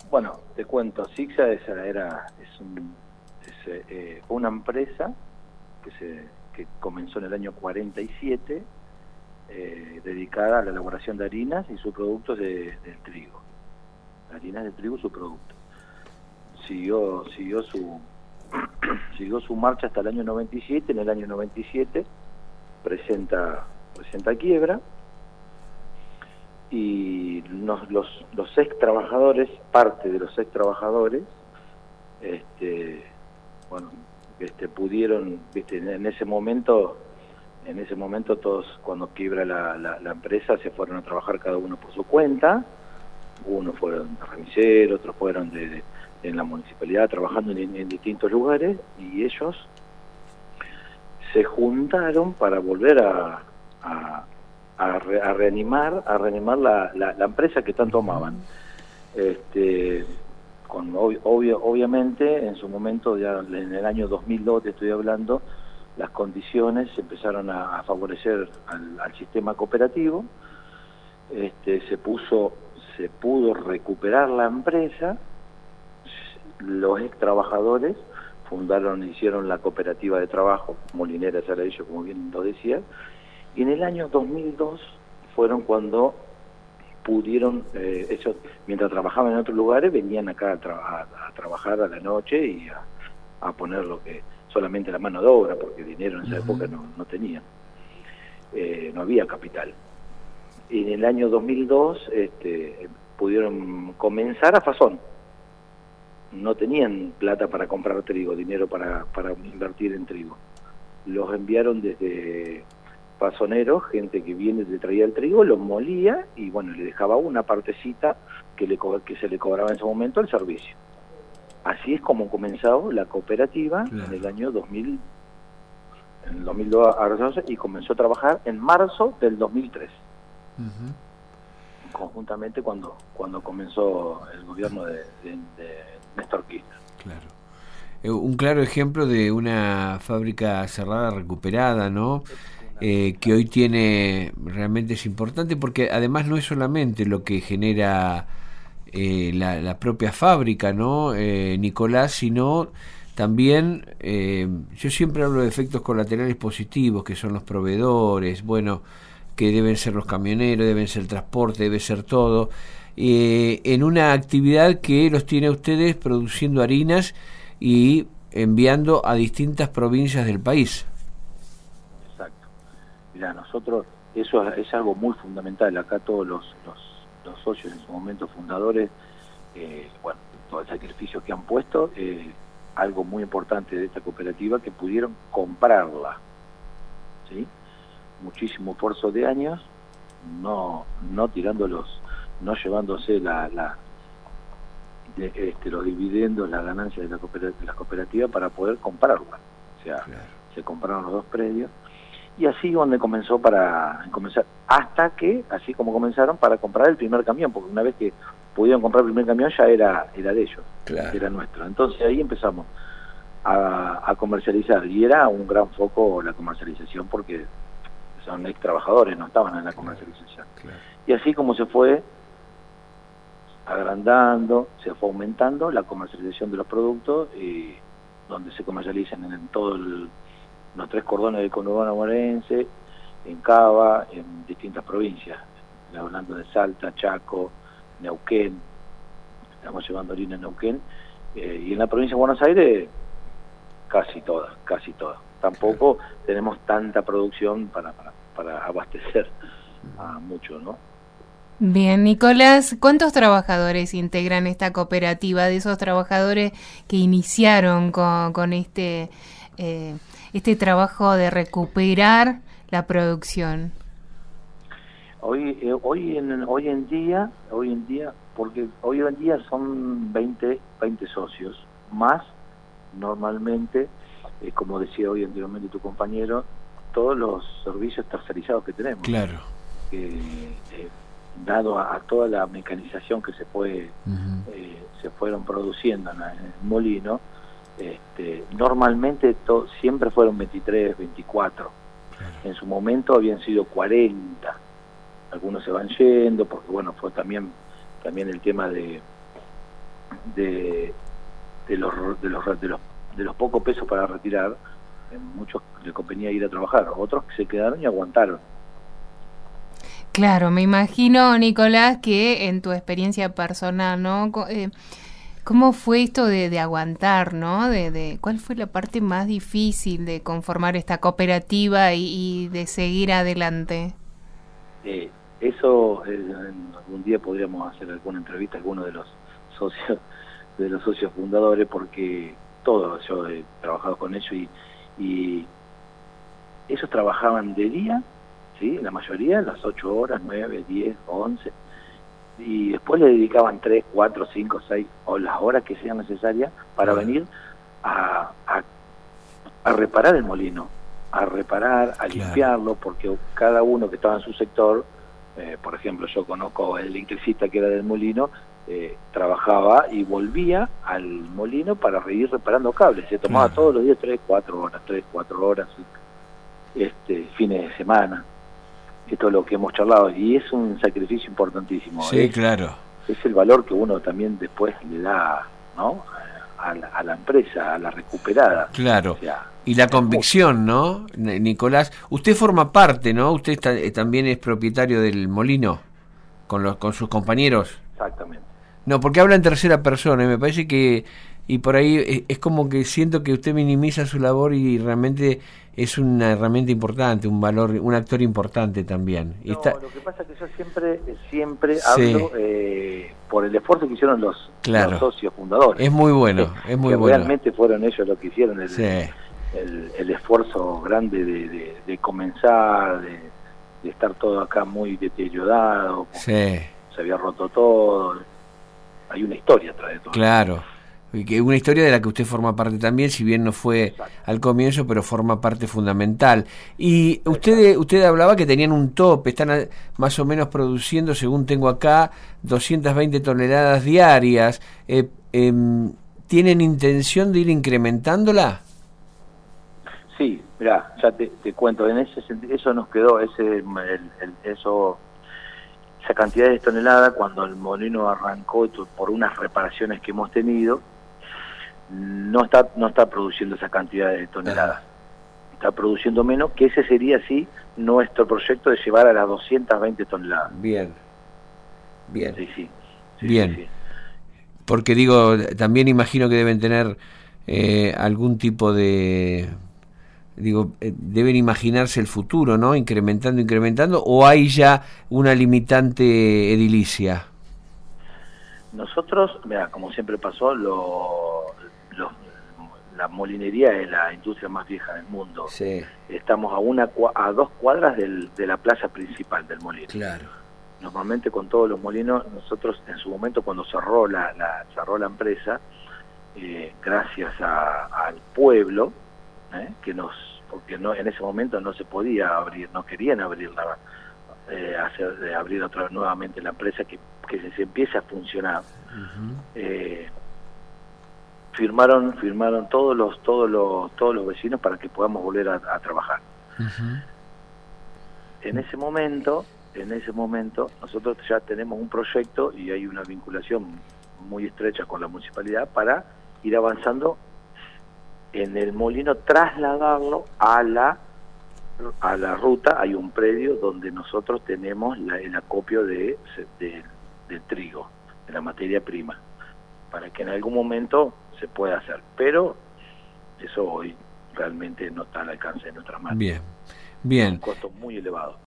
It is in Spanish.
Bueno, te cuento, Sixa fue una empresa que comenzó en el año 47, dedicada a la elaboración de harinas y subproductos del trigo. Harinas de trigo y subproductos. Siguió su marcha hasta el año 97. En el año 97 presenta quiebra, y los ex trabajadores, parte de los ex trabajadores, pudieron, en ese momento todos, cuando quiebra la empresa, se fueron a trabajar cada uno por su cuenta. Unos fueron remiseros, otros fueron en la municipalidad trabajando en distintos lugares, y ellos se juntaron para volver a reanimar la empresa que tanto amaban. Obviamente en su momento, ya en el año 2002 te estoy hablando, las condiciones empezaron a favorecer al sistema cooperativo. Se pudo recuperar la empresa. Los ex trabajadores hicieron la cooperativa de trabajo, Molinera Saladillo, como bien lo decía, y en el año 2002 fueron cuando pudieron, ellos mientras trabajaban en otros lugares venían acá a trabajar a la noche y a poner solamente la mano de obra, porque dinero en esa época no tenían, no había capital. Y en el año 2002 pudieron comenzar a fazón. No tenían plata para comprar trigo, dinero para invertir en trigo. Los enviaron desde fazoneros, gente que traía el trigo, los molía y bueno, le dejaba una partecita que se le cobraba en ese momento el servicio. Así es como comenzó la cooperativa. Claro. En el año 2000, en el 2002 y comenzó a trabajar en marzo del 2003. Conjuntamente cuando comenzó el gobierno de Néstor Kirchner. Claro. Un claro ejemplo de una fábrica cerrada recuperada, ¿no? Que hoy realmente es importante, porque además no es solamente lo que genera la propia fábrica, ¿no, Nicolás? Sino también, yo siempre hablo de efectos colaterales positivos, que son los proveedores, bueno, que deben ser los camioneros, deben ser el transporte, debe ser todo, en una actividad que los tiene a ustedes produciendo harinas y enviando a distintas provincias del país. Exacto. Mira, nosotros, eso es algo muy fundamental. Acá todos los socios en su momento fundadores, todo el sacrificio que han puesto, algo muy importante de esta cooperativa, que pudieron comprarla, ¿sí? Muchísimo esfuerzo de años, no llevándose los dividendos, las ganancias de la cooperativa para poder comprarla. O sea, claro, se compraron los 2 predios, y así donde comenzar, hasta que, así como comenzaron, para comprar el primer camión, porque una vez que pudieron comprar el primer camión ya era de ellos, claro, era nuestro. Entonces ahí empezamos a comercializar, y era un gran foco la comercialización, porque son ex trabajadores, no estaban en la comercialización. Claro. Y así como se fue agrandando, se fue aumentando la comercialización de los productos, donde se comercializan en todos los 3 cordones del conurbano bonaerense, en Cava, en distintas provincias, hablando de Salta, Chaco, Neuquén. Estamos llevando harina en Neuquén, y en la provincia de Buenos Aires casi todas. Tampoco tenemos tanta producción para abastecer a mucho, ¿no? Bien, Nicolás, ¿cuántos trabajadores integran esta cooperativa, de esos trabajadores que iniciaron con este trabajo de recuperar la producción? Hoy en día, porque hoy en día son 20 socios, más normalmente, como decía hoy anteriormente tu compañero, todos los servicios tercerizados que tenemos. Claro. Dado a toda la mecanización que se fueron produciendo en el molino, normalmente siempre fueron 23, 24. Claro. En su momento habían sido 40. Algunos se van yendo, porque bueno, fue también el tema de de los pocos pesos para retirar, muchos les convenía ir a trabajar, otros que se quedaron y aguantaron. Claro, me imagino, Nicolás, que en tu experiencia personal, ¿no? ¿Cómo fue esto de aguantar, ¿no? ¿Cuál fue la parte más difícil de conformar esta cooperativa y de seguir adelante? Eso, algún día podríamos hacer alguna entrevista a alguno de los socios fundadores, porque todos, yo he trabajado con ellos y ellos trabajaban de día, ¿sí? La mayoría, las 8 horas, 9, 10, 11, y después le dedicaban 3, 4, 5, 6 o las horas que sean necesarias para venir a reparar el molino, a reparar, a limpiarlo, porque cada uno que estaba en su sector, por ejemplo, yo conozco el electricista que era del molino, trabajaba y volvía al molino para ir reparando cables. Se tomaba todos los días 3, 4 horas, fines de semana. Esto es lo que hemos charlado y es un sacrificio importantísimo. Sí, claro. Es el valor que uno también después le da, ¿no?, a la empresa, a la recuperada. Claro. O sea, y la convicción, ¿no, Nicolás? Usted forma parte, ¿no? Usted también es propietario del molino con sus compañeros. Exactamente. No, porque habla en tercera persona y me parece que, y por ahí es como que siento que usted minimiza su labor y realmente es una herramienta importante, un valor, un actor importante también. No, lo que pasa es que yo siempre hablo por el esfuerzo que hicieron los socios fundadores. Es muy bueno, es muy bueno. Realmente fueron ellos los que hicieron el esfuerzo grande de comenzar, de estar todo acá muy deteriorado. Se había roto todo. Hay una historia atrás de todo. Claro. Una historia de la que usted forma parte también, si bien no fue al comienzo, pero forma parte fundamental. Y usted hablaba que tenían un tope, están más o menos produciendo, según tengo acá, 220 toneladas diarias. ¿Tienen intención de ir incrementándola? Sí, mirá, ya te cuento, en ese sentido, eso nos quedó, esa cantidad de toneladas, cuando el molino arrancó por unas reparaciones que hemos tenido, no está produciendo esa cantidad de toneladas, está produciendo menos, que ese sería sí nuestro proyecto de llevar a las 220 toneladas. Bien. Sí, bien. Sí. Porque digo, también imagino que deben tener algún tipo de... deben imaginarse el futuro, ¿no? Incrementando, o hay ya una limitante edilicia. Nosotros, mira, como siempre pasó, la molinería es la industria más vieja del mundo. Sí. Estamos a 2 cuadras de la plaza principal del molino. Claro. Normalmente con todos los molinos, nosotros en su momento cuando cerró la empresa, gracias al pueblo, porque en ese momento no se podía abrir, no querían abrirla, abrir nuevamente la empresa, que se empiece a funcionar. Firmaron todos los vecinos para que podamos volver a trabajar. En ese momento nosotros ya tenemos un proyecto y hay una vinculación muy estrecha con la municipalidad para ir avanzando en el molino, trasladarlo a la ruta. Hay un predio donde nosotros tenemos el acopio de trigo, de la materia prima, para que en algún momento se pueda hacer, pero eso hoy realmente no está al alcance de nuestras manos. Bien. Un costo muy elevado.